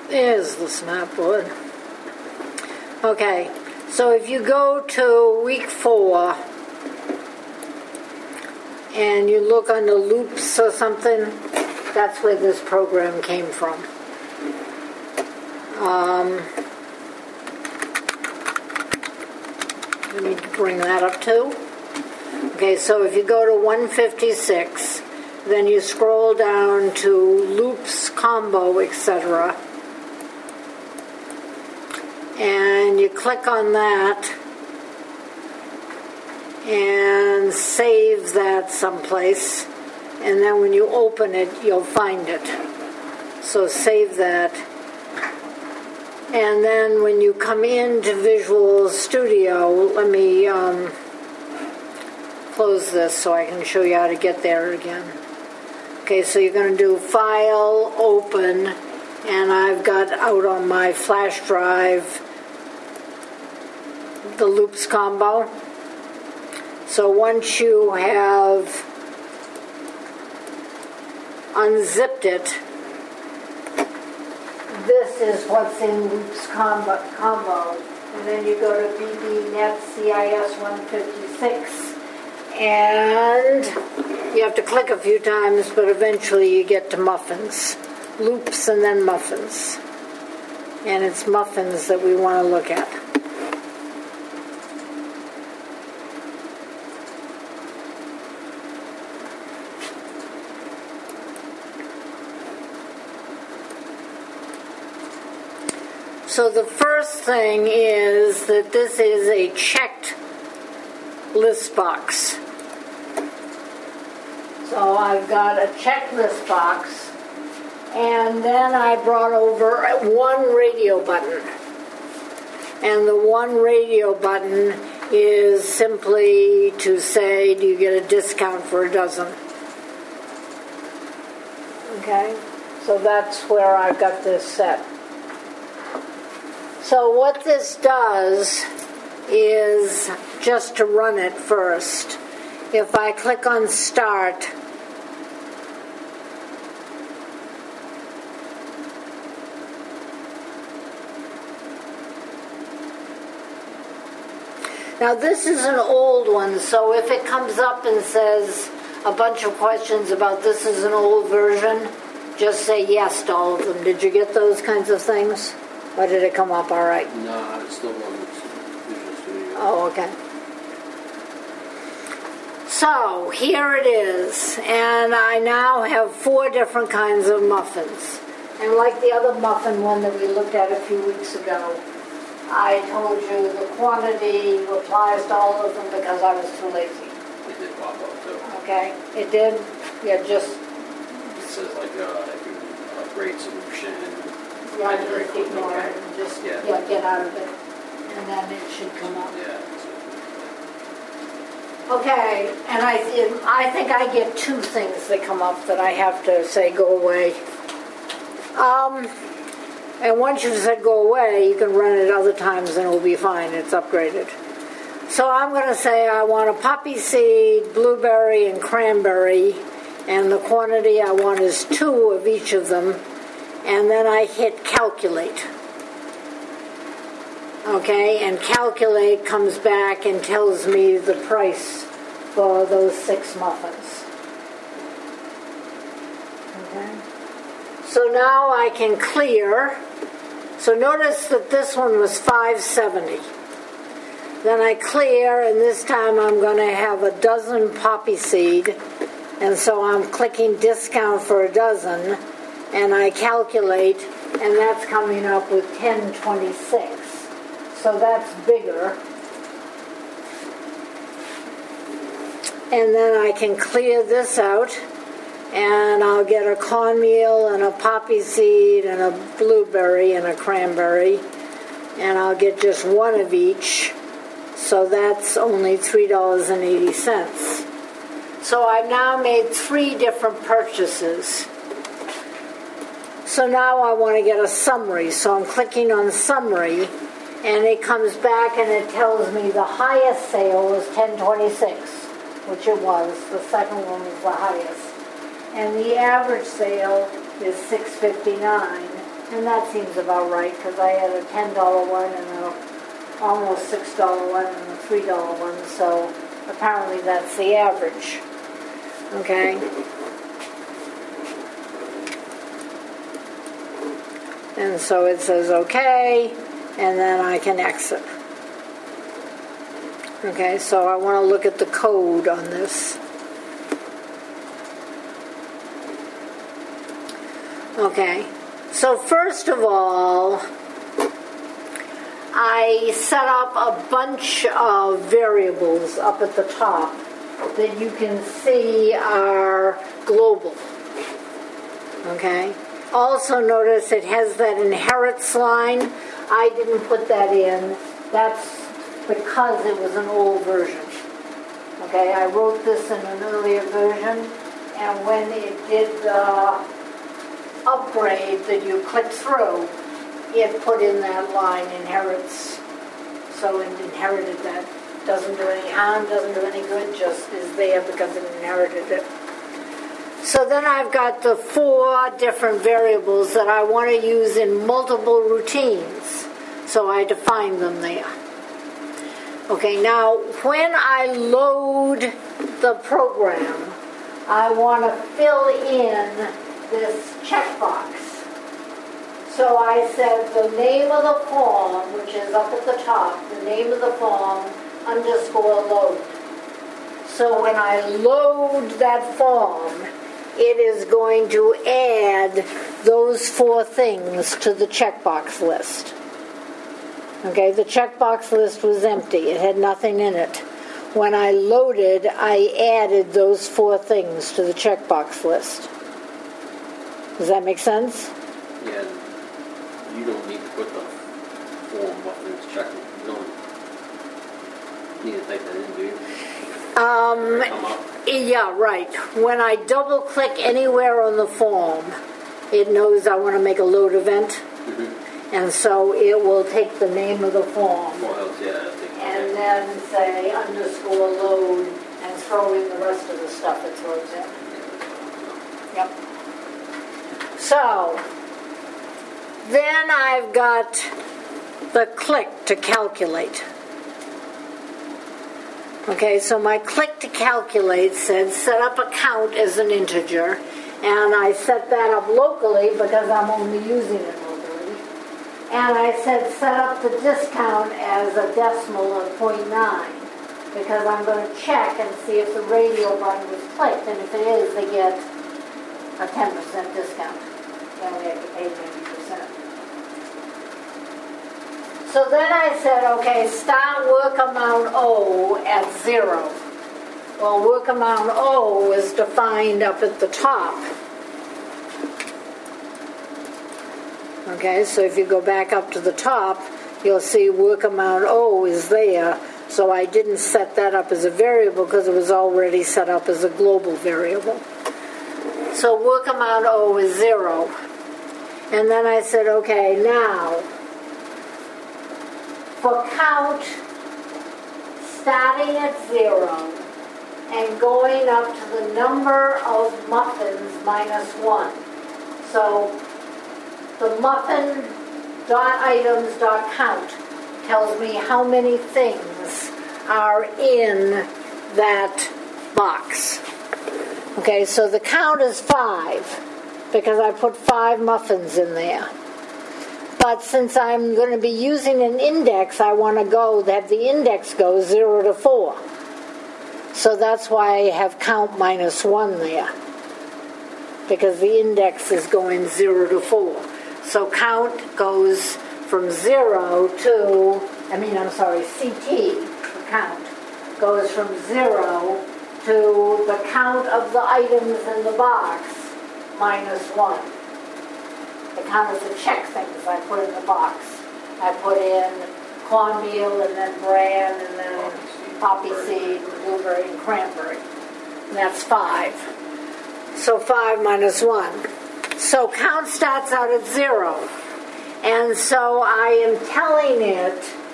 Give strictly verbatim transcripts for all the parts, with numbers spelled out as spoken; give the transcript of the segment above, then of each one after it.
There's the snapboard. Okay, so if you go to week four and you look under loops or something, that's where this program came from. Um, let me bring that up too. Okay, so if you go to one fifty-six, then you scroll down to loops, combo, et cetera, and you click on that and save that someplace, and then when you open it, you'll find it. So save that. And then when you come into Visual Studio, let me um, close this so I can show you how to get there again. Okay, so you're going to do File, Open, and I've got out on my flash drive the loops combo. So once you have unzipped it, this is what's in loops combo, combo. And then you go to B B net C I S one fifty-six, and you have to click a few times, but eventually you get to muffins. Loops and then muffins. And it's muffins that we want to look at. So the first thing is that this is a checked list box. So I've got a checked list box, and then I brought over one radio button. And the one radio button is simply to say, do you get a discount for a dozen? Okay, so that's where I've got this set. So what this does is just to run it first. If I click on Start, now this is an old one, so if it comes up and says a bunch of questions about this is an old version, just say yes to all of them. Did you get those kinds of things? Or did it come up all right? No, it's still on Visual Studio. Oh, okay. So, here it is. And I now have four different kinds of muffins. And like the other muffin one that we looked at a few weeks ago, I told you the quantity applies to all of them because I was too lazy. It did pop up, too. Okay? It did? Yeah, just... It says, like, uh, if you uh, great solution... Yeah, just ignore it and just yeah. Yeah, get out of it. And then it should come up. Yeah. Okay, and I, th- I think I get two things that come up that I have to say go away. Um, and once you've said go away, you can run it other times and it'll be fine. It's upgraded. So I'm going to say I want a poppy seed, blueberry, and cranberry. And the quantity I want is two of each of them. And then I hit calculate. Okay, and calculate comes back and tells me the price for those six muffins. Okay. So now I can clear. So notice that this one was five seventy. Then I clear, and this time I'm going to have a dozen poppy seed. And so I'm clicking discount for a dozen. And I calculate, and that's coming up with ten twenty-six. So that's bigger. And then I can clear this out, and I'll get a cornmeal and a poppy seed and a blueberry and a cranberry. And I'll get just one of each. So that's only three dollars and eighty cents. So I've now made three different purchases. So now I want to get a summary. So I'm clicking on summary, and it comes back and it tells me the highest sale was ten twenty-six, which it was. The second one was the highest. And the average sale is six fifty-nine, And that seems about right, because I had a ten dollar one and a almost six dollar one and a three dollar one, so apparently that's the average. Okay? And so it says okay, and then I can exit. Okay, so I want to look at the code on this. Okay, so first of all, I set up a bunch of variables up at the top that you can see are global. Okay? Also notice it has that inherits line. I didn't put that in. That's because it was an old version. Okay, I wrote this in an earlier version, and when it did the upgrade that you click through, it put in that line inherits. So it inherited that. Doesn't do any harm, doesn't do any good, just is there because it inherited it. So then I've got the four different variables that I want to use in multiple routines. So I define them there. Okay, now when I load the program, I want to fill in this checkbox. So I said the name of the form, which is up at the top, the name of the form, underscore load. So when I load that form, it is going to add those four things to the checkbox list. Okay, the checkbox list was empty. It had nothing in it. When I loaded, I added those four things to the checkbox list. Does that make sense? Yeah, you don't need to put the form muffins check. You don't need to type that in, do you? Um, yeah, right. When I double click anywhere on the form, it knows I want to make a load event. Mm-hmm. And so it will take the name of the form Well, else, yeah, I think, and yeah. then say underscore load and throw in the rest of the stuff it throws in. Yep. So, then I've got the click to calculate. Okay, so my click to calculate said set up a count as an integer, and I set that up locally because I'm only using it locally. And I said set up the discount as a decimal of zero point nine because I'm going to check and see if the radio button was clicked, and if it is, they get a ten percent discount. They only have to pay ninety percent. So then I said, okay, start work amount O at zero. Well, work amount O is defined up at the top. Okay, so if you go back up to the top, you'll see work amount O is there. So I didn't set that up as a variable because it was already set up as a global variable. So work amount O is zero. And then I said, okay, now, for count starting at zero and going up to the number of muffins minus one. So the muffin dot items dot count tells me how many things are in that box. Okay, so the count is five because I put five muffins in there. But since I'm going to be using an index, I want to go, have the index go zero to four. So that's why I have count minus one there. Because the index is going zero to four. So count goes from zero to, I mean, I'm sorry, C T, the count, goes from zero to the count of the items in the box minus one. The count of the check things I put in the box. I put in cornmeal and then bran and then poppy seed, blueberry and cranberry. And that's five. So five minus one. So count starts out at zero. And so I am telling it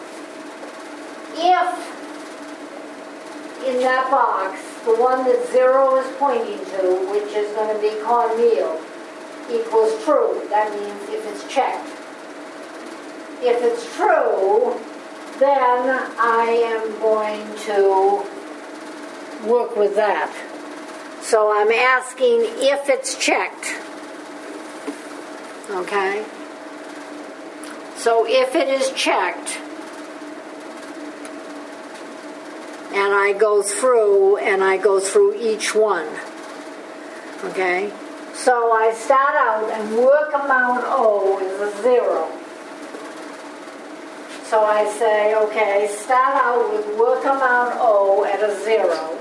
if in that box, the one that zero is pointing to, which is going to be cornmeal, equals true. That means if it's checked. If it's true, then I am going to work with that. So I'm asking if it's checked. Okay? So if it is checked, and I go through, and I go through each one. Okay? So I start out, and work amount O is a zero. So I say, okay, start out with work amount O at a zero.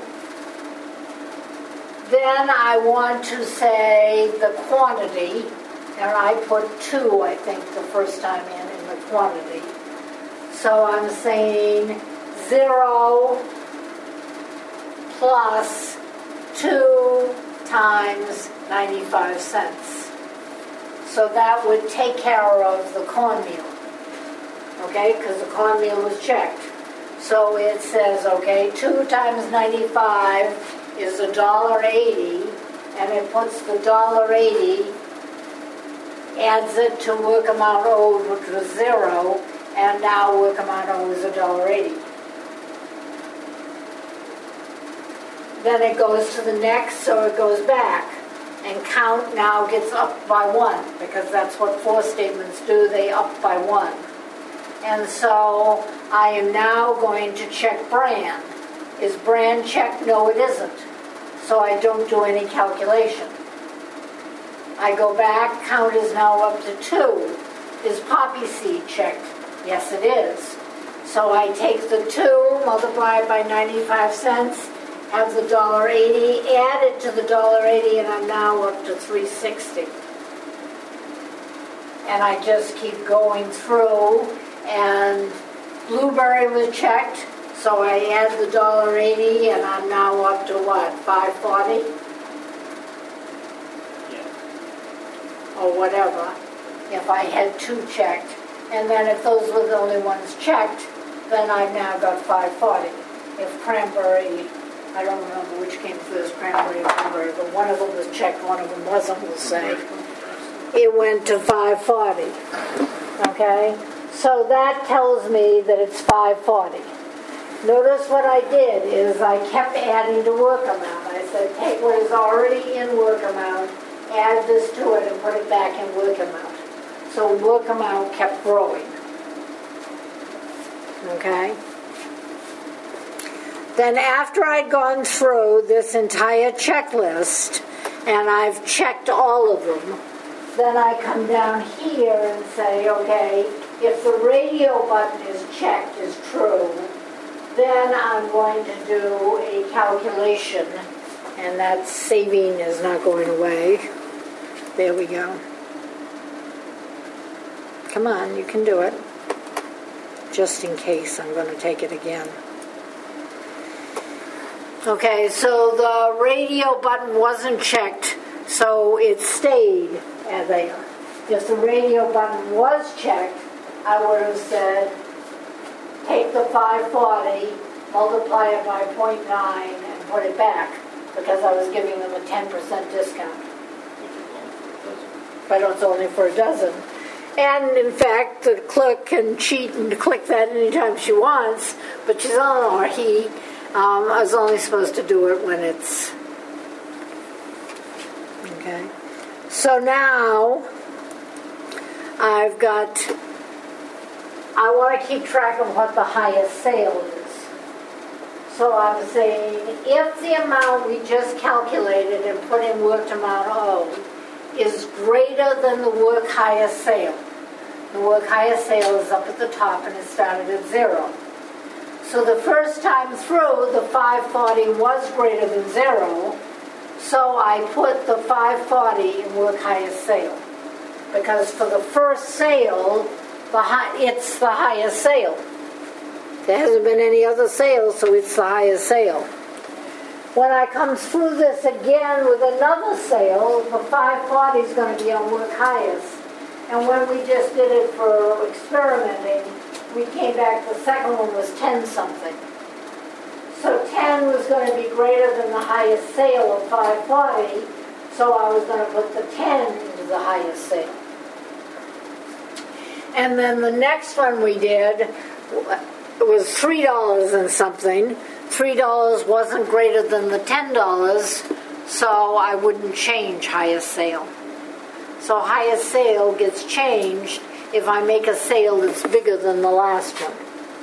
Then I want to say the quantity, and I put two, I think, the first time in, in the quantity. So I'm saying zero plus two times ninety-five cents. So that would take care of the cornmeal. Okay, because the cornmeal was checked. So it says, okay, two times ninety-five is a dollar eighty, and it puts the dollar eighty, adds it to work amount O, which was zero, and now work amount O is a dollar eighty. Then it goes to the next, so it goes back, and count now gets up by one, because that's what for statements do, they up by one. And so I am now going to check brand. Is brand checked? No, it isn't. So I don't do any calculation. I go back, count is now up to two. Is poppy seed checked? Yes, it is. So I take the two, multiply it by ninety-five cents, have the dollar eighty, add it to the dollar eighty, and I'm now up to three sixty. And I just keep going through. And blueberry was checked, so I add the dollar eighty, and I'm now up to what, five forty? Yeah. Or whatever, if I had two checked. And then if those were the only ones checked, then I've now got five forty. If cranberry, I don't remember which came first, cranberry or cranberry, but one of them was checked, one of them wasn't, we'll say. It went to five forty, okay? So that tells me that it's five forty. Notice what I did is I kept adding to work amount. I said, take what is already in work amount, add this to it, and put it back in work amount. So work amount kept growing. Okay? Then after I'd gone through this entire checklist, and I've checked all of them, then I come down here and say, okay, if the radio button is checked is true, then I'm going to do a calculation, and that saving is not going away. There we go. Come on, you can do it. Just in case, I'm going to take it again. Okay, so the radio button wasn't checked, so it stayed as there. If the radio button was checked, I would have said, take the five forty, multiply it by zero point nine, and put it back, because I was giving them a ten percent discount. But it's only for a dozen. And in fact, the clerk can cheat and click that anytime she wants, but she's on, or he um, is only supposed to do it when it's... Okay. So now, I've got... I want to keep track of what the highest sale is. So I'm saying, if the amount we just calculated and put in worked amount O is greater than the work highest sale, the work highest sale is up at the top and it started at zero. So the first time through, the five forty was greater than zero, so I put the five forty in work highest sale. Because for the first sale, the high, it's the highest sale. There hasn't been any other sale, so it's the highest sale. When I come through this again with another sale, the five forty is going to be on work highest. And when we just did it for experimenting, we came back, the second one was ten something. So ten was going to be greater than the highest sale of five forty, so I was going to put the ten into to the highest sale. And then the next one we did was three dollars and something. three dollars wasn't greater than the ten dollars, so I wouldn't change highest sale. So highest sale gets changed if I make a sale that's bigger than the last one.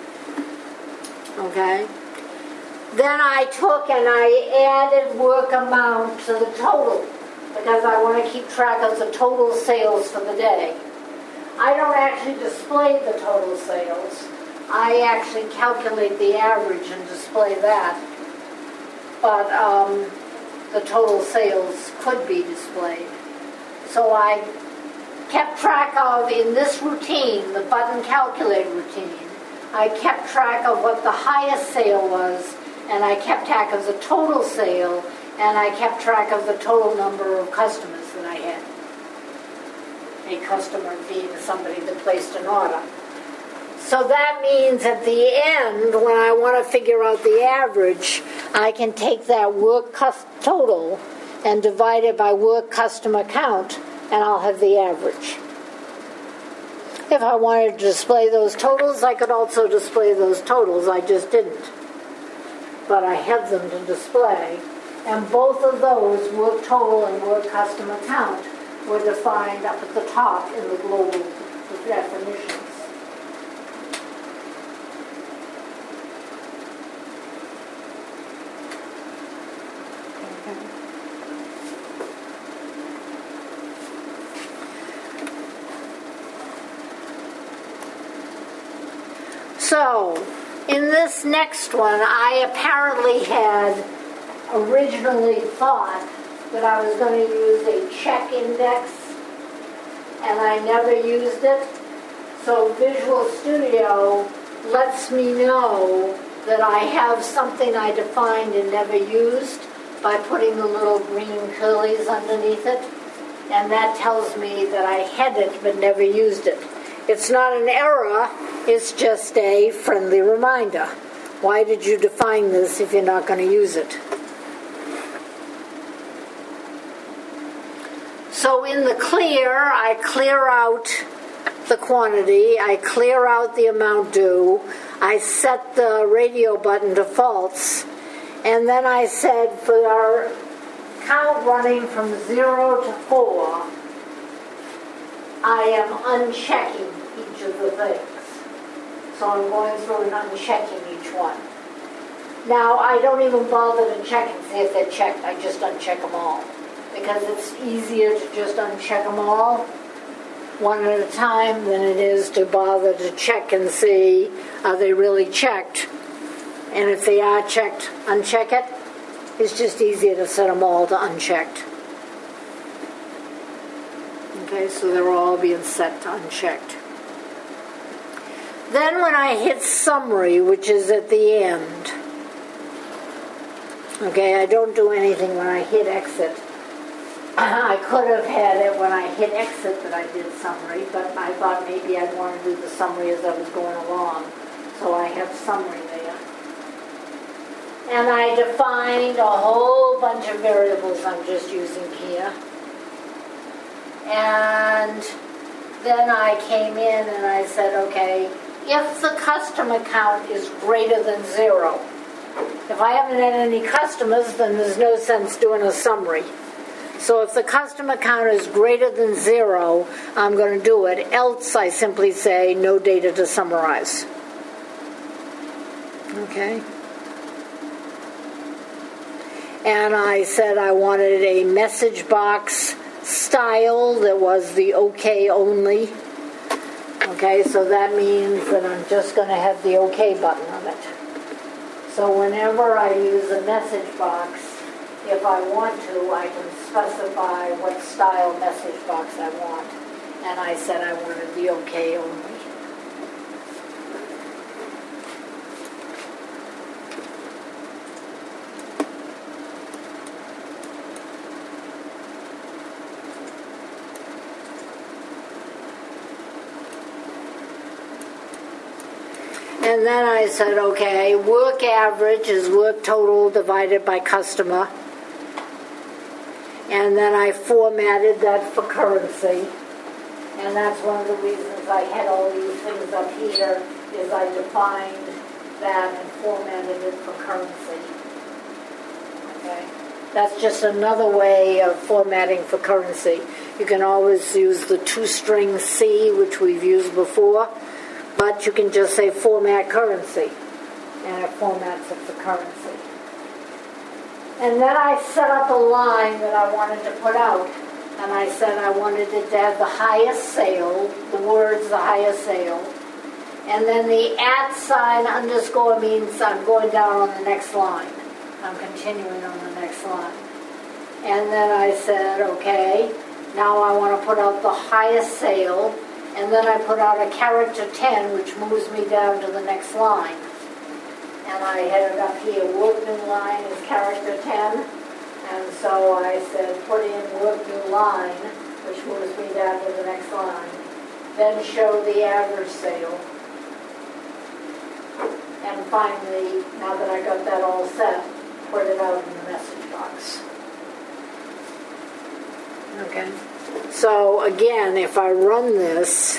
Okay? Then I took and I added work amount to the total because I want to keep track of the total sales for the day. I don't actually display the total sales. I actually calculate the average and display that. But um, the total sales could be displayed. So I kept track of, in this routine, the button calculate routine, I kept track of what the highest sale was, and I kept track of the total sale, and I kept track of the total number of customers that I had. A customer being somebody that placed an order. So that means at the end, when I want to figure out the average, I can take that work cus- total and divide it by work customer count, and I'll have the average. If I wanted to display those totals, I could also display those totals. I just didn't. But I have them to display. And both of those, work total and work customer count, were defined up at the top in the global definitions. So, in this next one, I apparently had originally thought that I was going to use a check index, and I never used it. So Visual Studio lets me know that I have something I defined and never used by putting the little green curlies underneath it, and that tells me that I had it but never used it. It's not an error, it's just a friendly reminder. Why did you define this if you're not going to use it? So in the clear, I clear out the quantity, I clear out the amount due, I set the radio button to false, and then I said for our count running from zero to four, I am unchecking each of the things. So I'm going through and unchecking each one. Now, I don't even bother to check and see if they're checked. I just uncheck them all. Because it's easier to just uncheck them all one at a time than it is to bother to check and see, are they really checked? And if they are checked, uncheck it. It's just easier to set them all to unchecked. Okay, so they're all being set to unchecked. Then when I hit summary, which is at the end, okay, I don't do anything when I hit exit. I could have had it when I hit exit that I did summary, but I thought maybe I'd want to do the summary as I was going along. So I have summary there. And I defined a whole bunch of variables I'm just using here. And then I came in and I said, okay, if the customer count is greater than zero, if I haven't had any customers, then there's no sense doing a summary. So if the customer count is greater than zero, I'm going to do it. Else, I simply say no data to summarize. Okay? And I said I wanted a message box style that was the OK only. Okay, so that means that I'm just going to have the OK button on it. So whenever I use a message box, if I want to, I can specify what style message box I want. And I said I wanted the OK only. And then I said, okay, work average is work total divided by customer. and then I formatted that for currency. And that's one of the reasons I had all these things up here, is I defined that and formatted it for currency. Okay? That's just another way of formatting for currency. You can always use the two-string C, which we've used before, but you can just say format currency, and it formats it for currency. And then I set up a line that I wanted to put out. And I said I wanted it to have the highest sale, the words the highest sale. And then the at sign underscore means I'm going down on the next line. I'm continuing on the next line. And then I said, okay, now I want to put out the highest sale. And then I put out a character ten, which moves me down to the next line. And I had it up here, work new line is character ten. And so I said, put in work new line, which moves me down to the next line. Then show the average sale. And finally, now that I got that all set, put it out in the message box. Okay. So again, if I run this,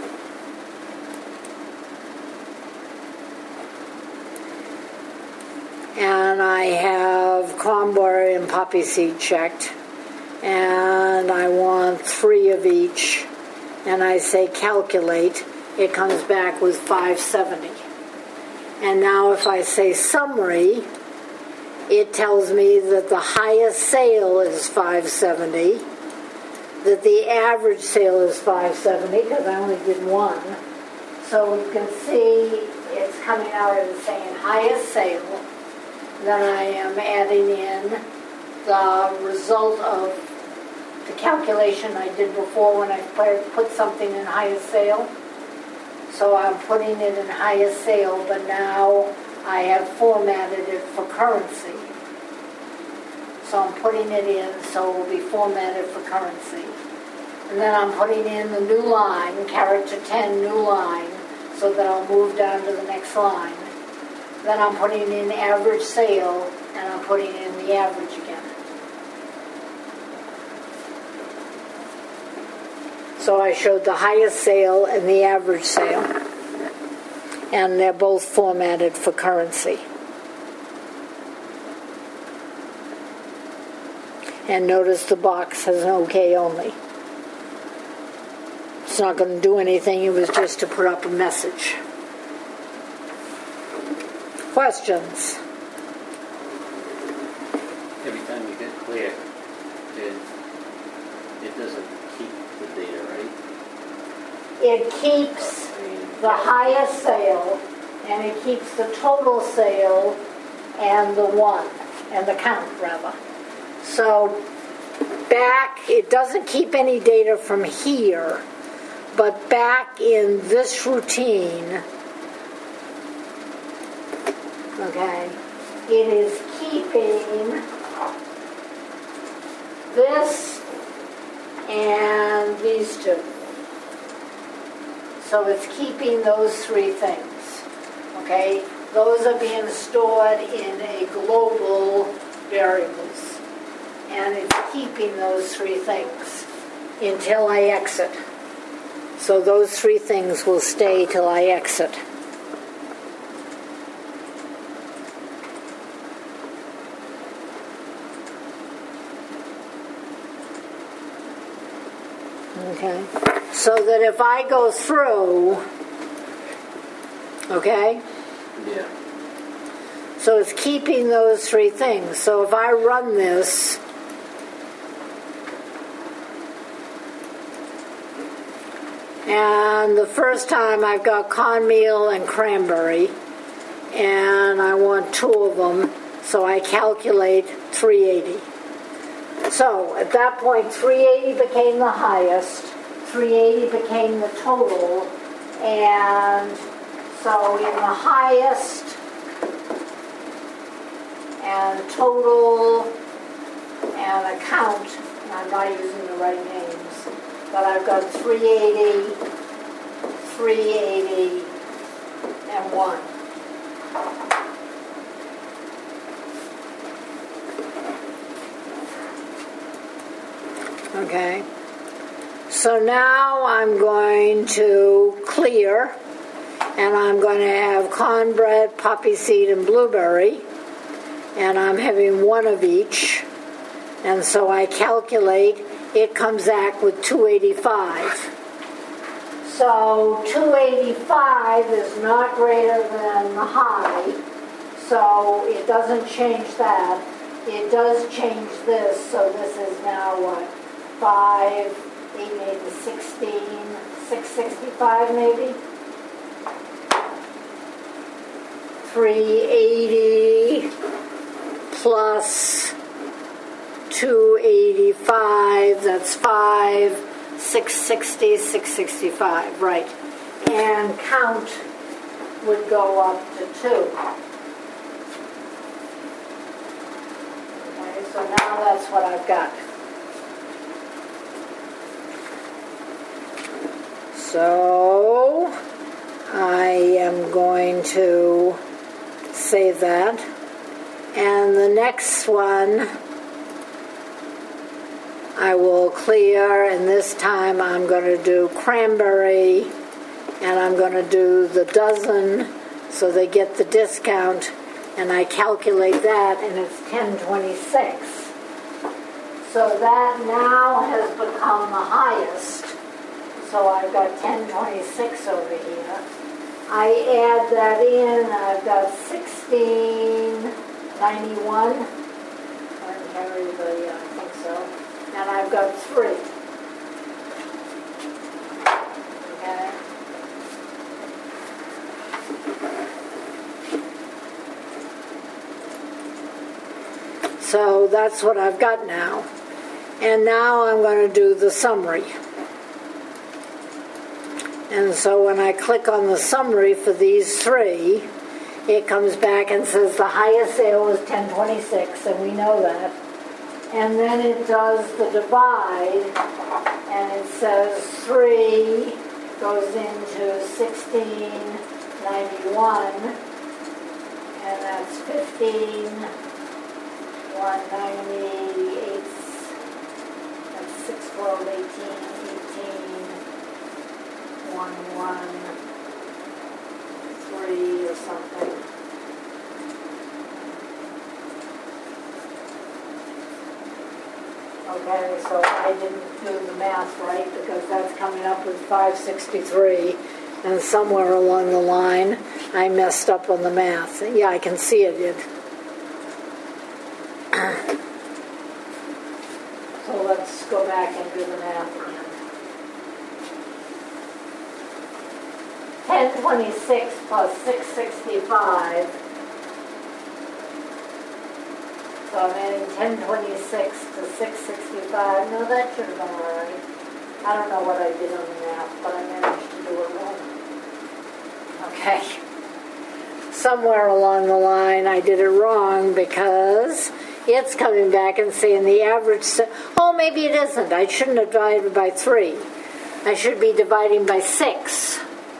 and I have cranberry and poppy seed checked, and I want three of each, and I say calculate, it comes back with five seventy. And now if I say summary, it tells me that the highest sale is five seventy, that the average sale is five seventy, because I only did one. So you can see it's coming out and saying highest sale. Then I am adding in the result of the calculation I did before when I put something in highest sale. So I'm putting it in highest sale, but now I have formatted it for currency. So I'm putting it in so it will be formatted for currency. And then I'm putting in the new line, character ten, new line, so that I'll move down to the next line. Then I'm putting in average sale, and I'm putting in the average again. So I showed the highest sale and the average sale. And they're both formatted for currency. And notice the box has an OK only. It's not going to do anything, it was just to put up a message. Questions? Every time you hit clear, it, it doesn't keep the data, right? It keeps the highest sale, and it keeps the total sale and the one, and the count, rather. So back, it doesn't keep any data from here, but back in this routine, okay, it is keeping this and these two. So it's keeping those three things, okay? Those are being stored in a global variables. And it's keeping those three things until I exit. So those three things will stay till I exit. Okay, so that if I go through, okay? Yeah. So it's keeping those three things. So if I run this, and the first time I've got cornmeal and cranberry, and I want two of them, so I calculate three eighty. So at that point, three eighty became the highest, three eighty became the total, and so in the highest and total and account, and I'm not using the right names, but I've got three eighty, three eighty, and one. So now I'm going to clear, and I'm going to have cornbread, poppy seed, and blueberry, and I'm having one of each, and so I calculate it comes back with two eighty-five. So two eighty-five is not greater than the high, so it doesn't change that. It does change this, so this is now what, five, eight, maybe sixteen, six sixty-five maybe? three eighty plus two eighty-five, that's five, six sixty, six sixty-five, right. And count would go up to two. Okay, so now that's what I've got. So I am going to save that. And the next one I will clear, and this time I'm going to do cranberry, and I'm going to do the dozen so they get the discount, and I calculate that, and it's ten twenty-six. So that now has become the highest. So I've got ten twenty-six over here. I add that in, I've got sixteen ninety-one. I don't carry the, uh, I think so. And I've got three. Okay. So that's what I've got now. And now I'm going to do the summary. And so when I click on the summary for these three, it comes back and says the highest sale was ten twenty-six, and we know that. And then it does the divide, and it says three goes into sixteen ninety-one, and that's fifteen, one ninety-eight, that's six twelve, eighteen, eighteen, one one, three or something. Okay, so I didn't do the math right because that's coming up with five sixty-three, and somewhere along the line I messed up on the math. Yeah, I can see it did. So let's go back and do the math again. ten twenty-six plus six sixty-five. So I'm adding ten twenty-six to six sixty-five. No, that should have been all right. I don't know what I did on the math, but I managed to do it wrong. Okay. Somewhere along the line I did it wrong because it's coming back and saying the average... Se- oh, maybe it isn't. I shouldn't have divided by three. I should be dividing by six.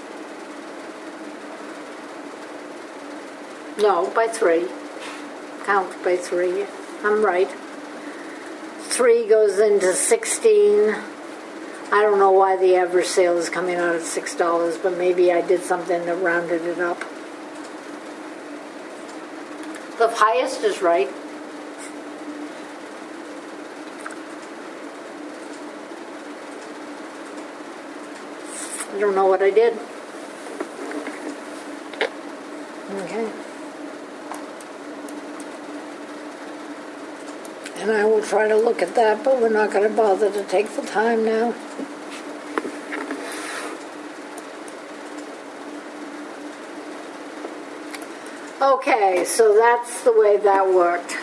No, by three. Count by three. I'm right. Three goes into sixteen. I don't know why the average sale is coming out at six dollars, but maybe I did something that rounded it up. The highest is right. I don't know what I did. Okay. And I will try to look at that, but we're not going to bother to take the time now. Okay, so that's the way that worked.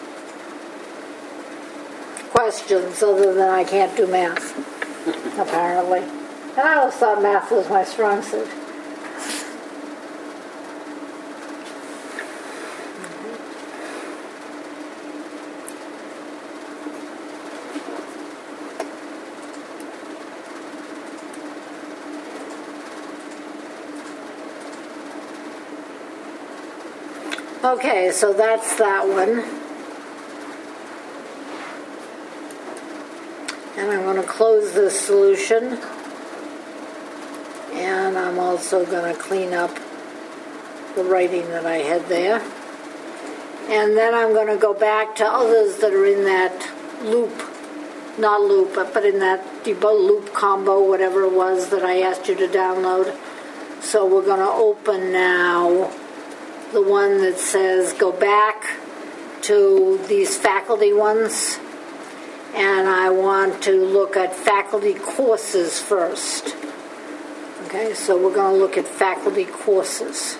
Questions other than I can't do math, apparently. And I always thought math was my strong suit. Okay, so that's that one. And I'm going to close this solution. And I'm also going to clean up the writing that I had there. And then I'm going to go back to others that are in that loop. Not loop, but, but in that loop combo, whatever it was that I asked you to download. So we're going to open now the one that says go back to these faculty ones. And I want to look at faculty courses first. Okay, so we're going to look at faculty courses.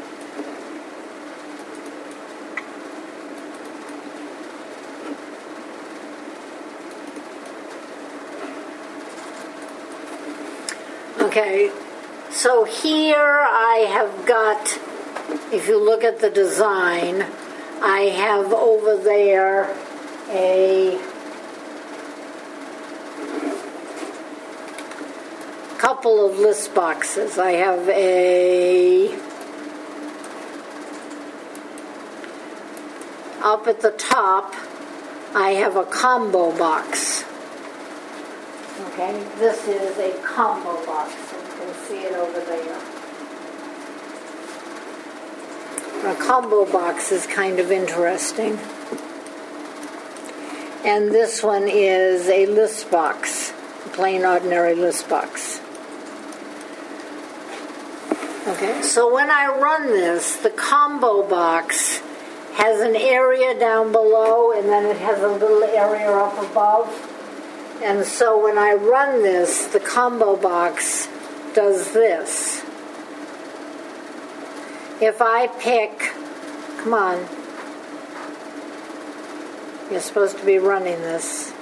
Okay, so here I have got, if you look at the design, I have over there a couple of list boxes. I have a, up at the top, I have a combo box. Okay, this is a combo box, and you can see it over there. A combo box is kind of interesting. And this one is a list box, a plain ordinary list box. Okay, so when I run this, the combo box has an area down below, and then it has a little area up above. And so when I run this, the combo box does this. If I pick, come on, you're supposed to be running this.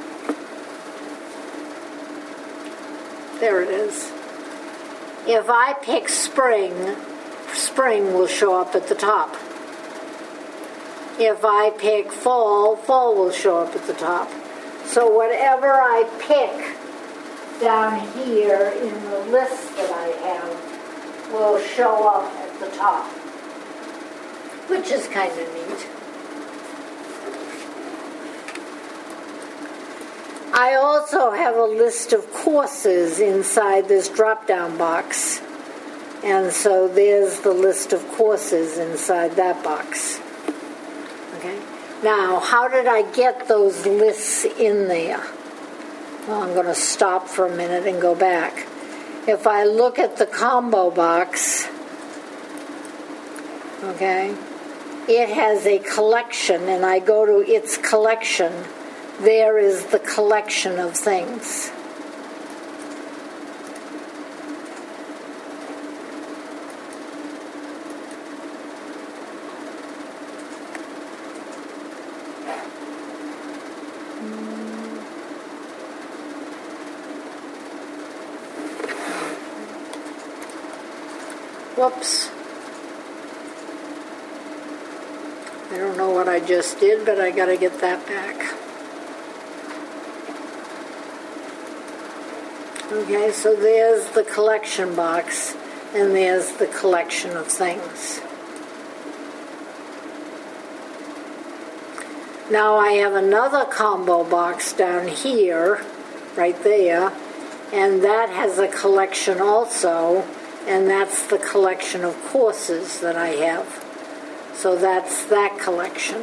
There it is. If I pick spring, spring will show up at the top. If I pick fall, fall will show up at the top. So whatever I pick down here in the list that I have will show up at the top, which is kind of neat. I also have a list of courses inside this drop-down box, and so there's the list of courses inside that box. Okay. Now, how did I get those lists in there? Well, I'm going to stop for a minute and go back. If I look at the combo box, okay, it has a collection, and I go to its collection. There is the collection of things. Whoops. I don't know what I just did, but I got to get that back. Okay, so there's the collection box, and there's the collection of things. Now I have another combo box down here, right there, and that has a collection also. And that's the collection of courses that I have. So that's that collection.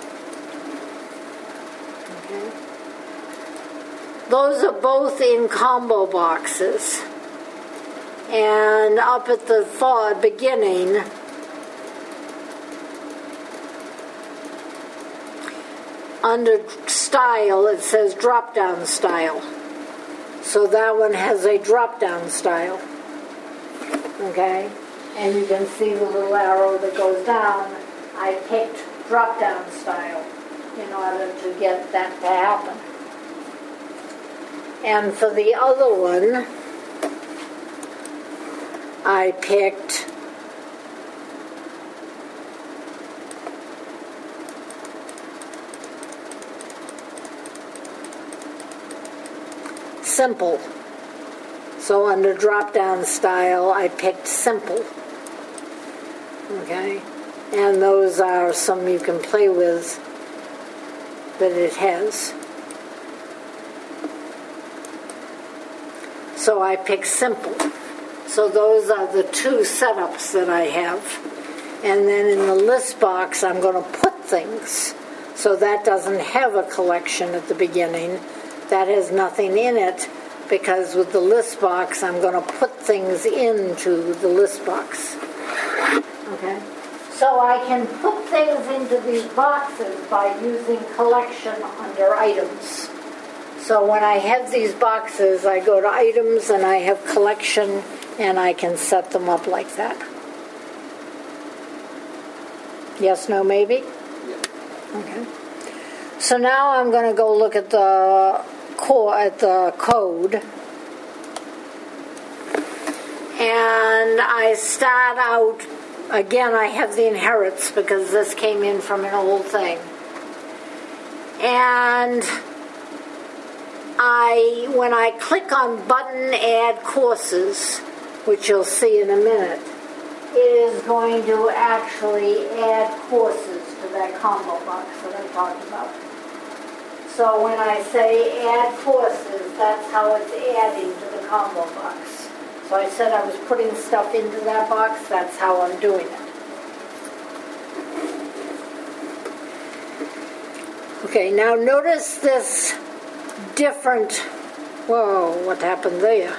Okay. Those are both in combo boxes. And up at the far beginning, under style, it says drop-down style. So that one has a drop-down style. Okay, and you can see the little arrow that goes down. I picked drop-down style in order to get that to happen. And for the other one, I picked simple. So under drop-down style, I picked simple. Okay? And those are some you can play with that it has. So I pick simple. So those are the two setups that I have. And then in the list box, I'm going to put things. So that doesn't have a collection at the beginning. That has nothing in it, because with the list box, I'm going to put things into the list box. Okay? So I can put things into these boxes by using collection under items. So when I have these boxes, I go to items and I have collection, and I can set them up like that. Yes, no, maybe? Yeah. Okay. So now I'm going to go look at the core, at the code. And I start out, again, I have the inherits because this came in from an old thing. And I, when I click on button add courses, which you'll see in a minute, it is going to actually add courses to that combo box that I talked about. So when I say add courses, that's how it's adding to the combo box. So I said I was putting stuff into that box, that's how I'm doing it. Okay, now notice this different, whoa, what happened there?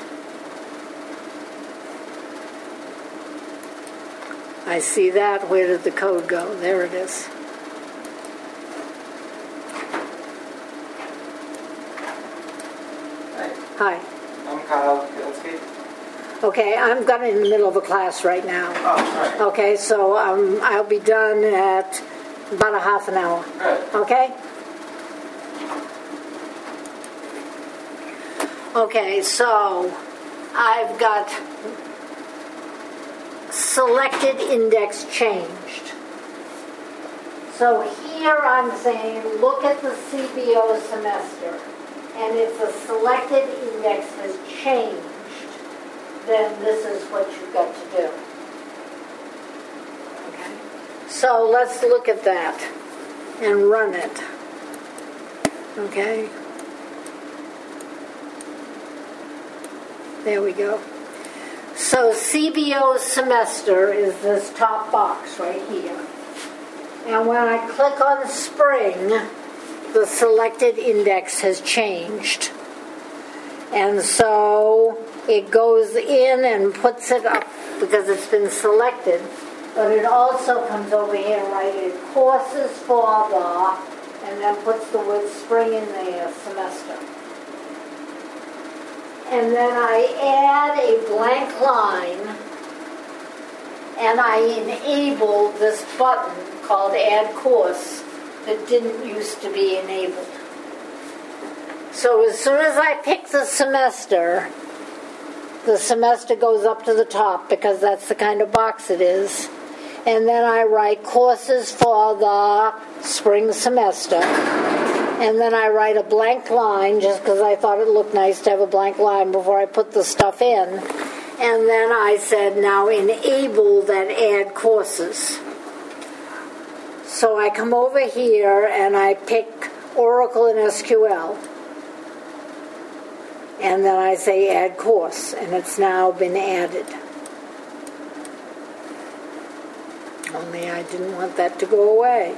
I see that. Where did the code go? There it is. Hi. Hi. I'm Kyle Pilsky. Okay, I'm got in the middle of a class right now. Oh, sorry. Okay, so um, I'll be done at about a half an hour. Good. Okay? Okay, so I've got selected index changed. So here I'm saying look at the C B O semester, and if the selected index has changed, then this is what you've got to do. Okay. So let's look at that and run it. Okay. There we go. So C B O semester is this top box right here. And when I click on spring, the selected index has changed. And so it goes in and puts it up because it's been selected. But it also comes over here and writes courses for the, and then puts the word spring in there, semester. And then I add a blank line, and I enable this button called Add Course that didn't used to be enabled. So as soon as I pick the semester, the semester goes up to the top because that's the kind of box it is. And then I write courses for the spring semester. And then I write a blank line just because I thought it looked nice to have a blank line before I put the stuff in. And then I said, now enable that add courses. So I come over here and I pick Oracle and S Q L. And then I say add course, and it's now been added. Only I didn't want that to go away.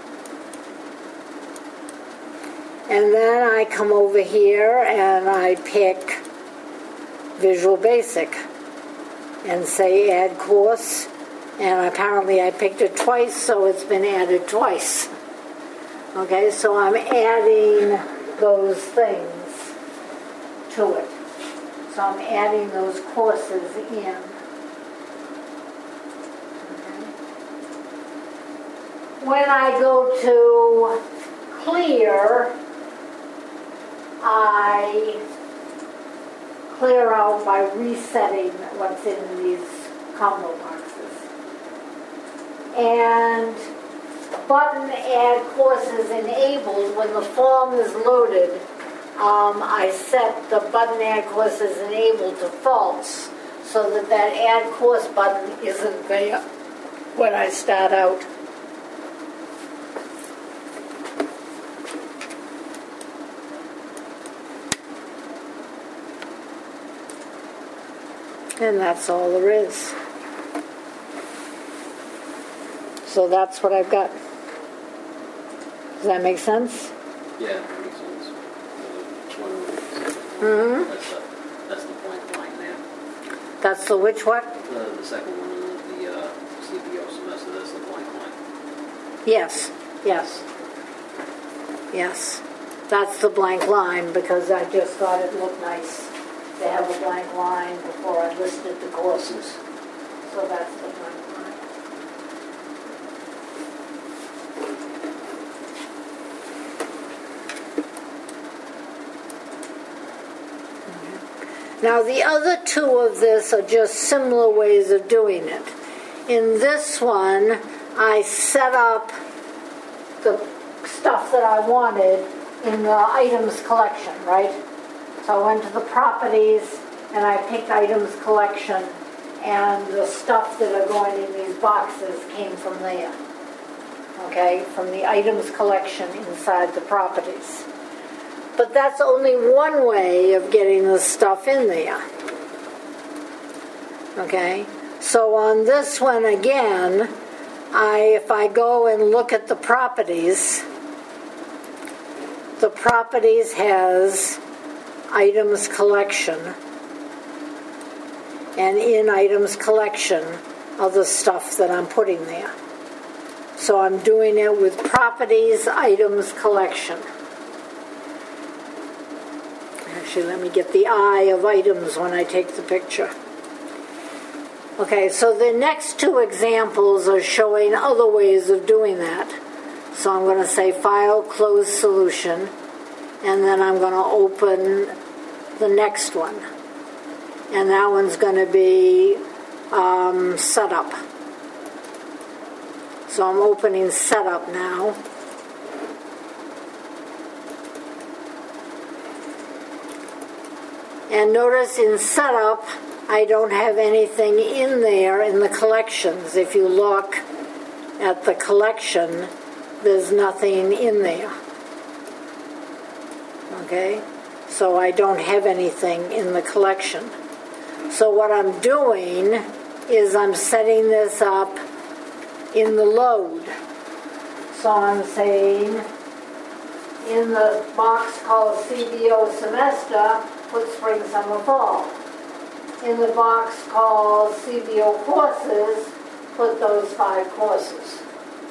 And then I come over here and I pick Visual Basic and say add course, and apparently I picked it twice, so it's been added twice. Okay, so I'm adding those things to it. So I'm adding those courses in. Okay. When I go to clear, I clear out by resetting what's in these combo boxes. And button add courses enabled, when the form is loaded, um, I set the button add courses enabled to false so that that add course button isn't there when I start out. And that's all there is. So that's what I've got. Does that make sense? Yeah, that makes sense. Uh, one- Mm-hmm. That's the, that's the blank line there. That's the which what? The, the second one, uh, the uh, C B O semester, that's the blank line. Yes, yes. Yes. That's the blank line because I just thought it looked nice to have a blank line before I listed the courses. So that's the blank line. Now the other two of this are just similar ways of doing it. In this one, I set up the stuff that I wanted in the items collection, right? So I went to the properties and I picked items collection, and the stuff that are going in these boxes came from there. Okay, from the items collection inside the properties. But that's only one way of getting the stuff in there. Okay, so on this one again, I if I go and look at the properties, the properties has items collection, and in items collection are the stuff that I'm putting there. So I'm doing it with properties items collection. Actually, let me get the eye of items when I take the picture. Okay, so the next two examples are showing other ways of doing that. So I'm going to say File, Close Solution, and then I'm going to open the next one. And that one's going to be um, Setup. So I'm opening Setup now. And notice in Setup, I don't have anything in there in the collections. If you look at the collection, there's nothing in there. Okay? So I don't have anything in the collection. So what I'm doing is I'm setting this up in the load. So I'm saying in the box called C B O Semester, put Spring, Summer, Fall. In the box called C B O Courses, put those five courses.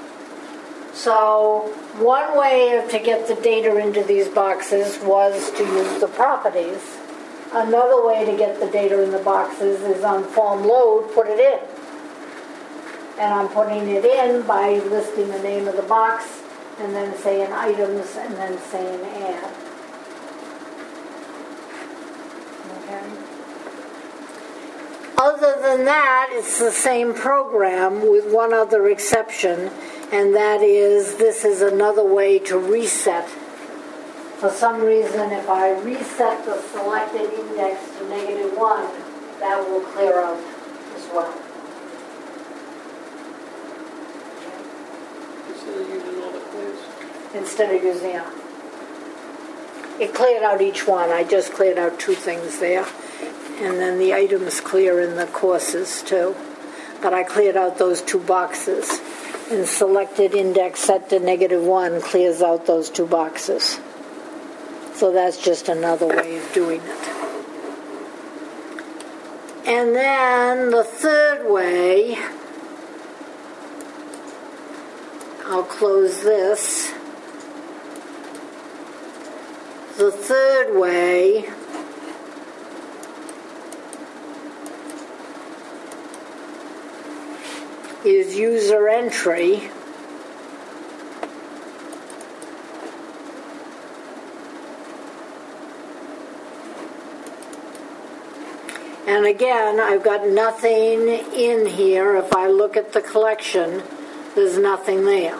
So one way to get the data into these boxes was to use the properties. Another way to get the data in the boxes is on Form Load, put it in. And I'm putting it in by listing the name of the box and then saying items and then saying add. Okay. Other than that, it's the same program with one other exception, and that is this is another way to reset. For some reason, if I reset the selected index to negative one, that will clear out as well. Instead of using all the clues. Instead of using it. It cleared out each one. I just cleared out two things there. And then the items clear in the courses too. But I cleared out those two boxes. And selected index set to negative one clears out those two boxes. So that's just another way of doing it. And then the third way, I'll close this. The third way is user entry. And again, I've got nothing in here. If I look at the collection, there's nothing there.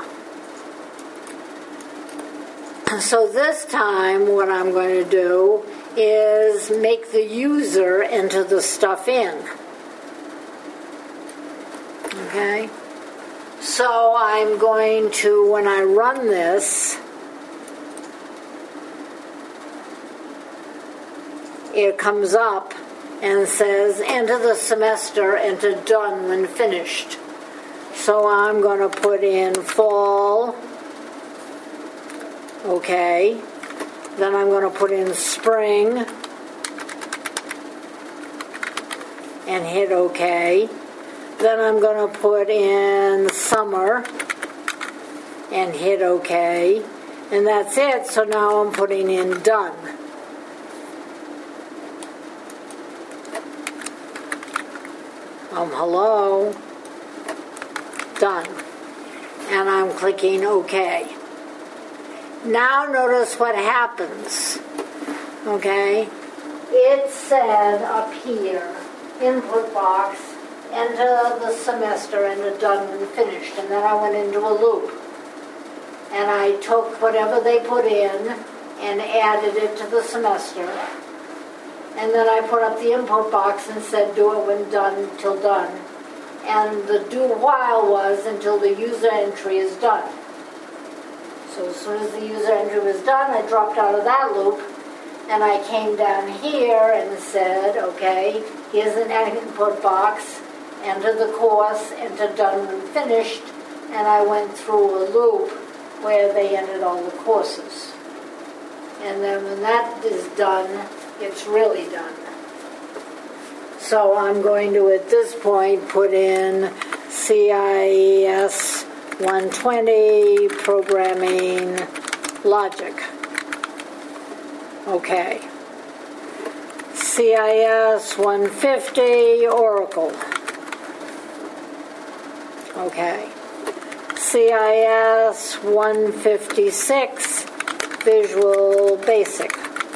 So this time, what I'm going to do is make the user enter the stuff in. Okay? So I'm going to, when I run this, it comes up and says enter the semester, enter done when finished. So I'm going to put in fall. Okay. Then I'm going to put in spring and hit OK. Then I'm going to put in summer and hit OK. And that's it. So now I'm putting in done. Um, hello. Done. And I'm clicking OK. Now notice what happens. Okay? It said up here, input box, enter the semester, enter done when finished. And then I went into a loop. And I took whatever they put in and added it to the semester. And then I put up the input box and said do it when done till done. And the do while was until the user entry is done. So as soon as the user entry was done, I dropped out of that loop and I came down here and said, okay, here's an input box, enter the course, enter done when finished, and I went through a loop where they entered all the courses. And then when that is done, it's really done. So I'm going to, at this point, put in C I S one twenty programming logic. Okay. C I S one fifty Oracle. Okay. C I S one fifty-six Visual Basic.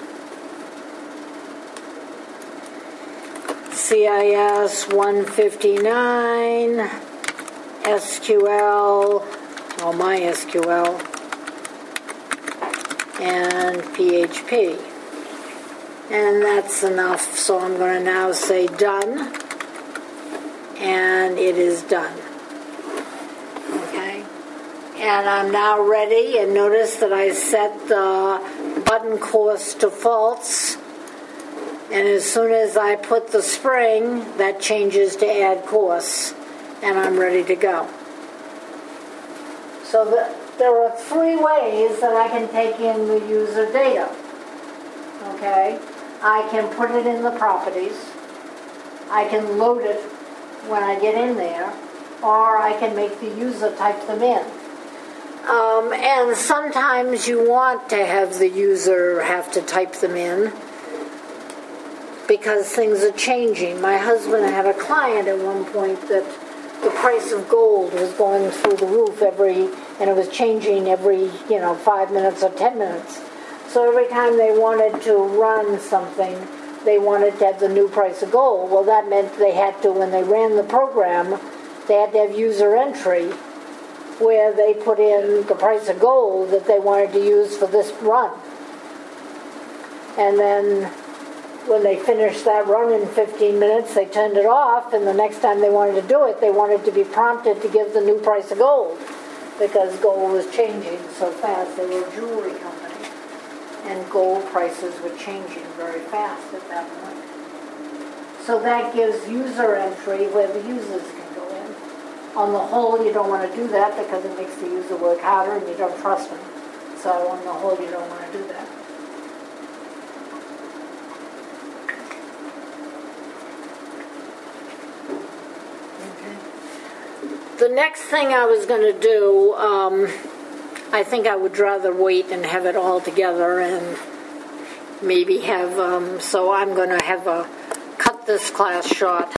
C I S one fifty-nine S Q L, or MySQL, and P H P. And that's enough, so I'm going to now say done, and it is done. Okay? And I'm now ready, and notice that I set the button course to false, and as soon as I put the spring, that changes to add course. And I'm ready to go. So the, there are three ways that I can take in the user data. Okay? I can put it in the properties. I can load it when I get in there. Or I can make the user type them in. Um, and sometimes you want to have the user have to type them in because things are changing. My husband had a client at one point that the price of gold was going through the roof every, and it was changing every, you know, five minutes or ten minutes. So every time they wanted to run something, they wanted to have the new price of gold. Well, that meant they had to, when they ran the program, they had to have user entry where they put in the price of gold that they wanted to use for this run. And then when they finished that run in fifteen minutes, they turned it off, and the next time they wanted to do it, they wanted to be prompted to give the new price of gold because gold was changing so fast. They were a jewelry company, and gold prices were changing very fast at that point. So that gives user entry where the users can go in. On the whole, you don't want to do that because it makes the user work harder and you don't trust them. So on the whole, you don't want to do that. The next thing I was going to do, um, I think I would rather wait and have it all together and maybe have, um, so I'm going to have a, cut this class short.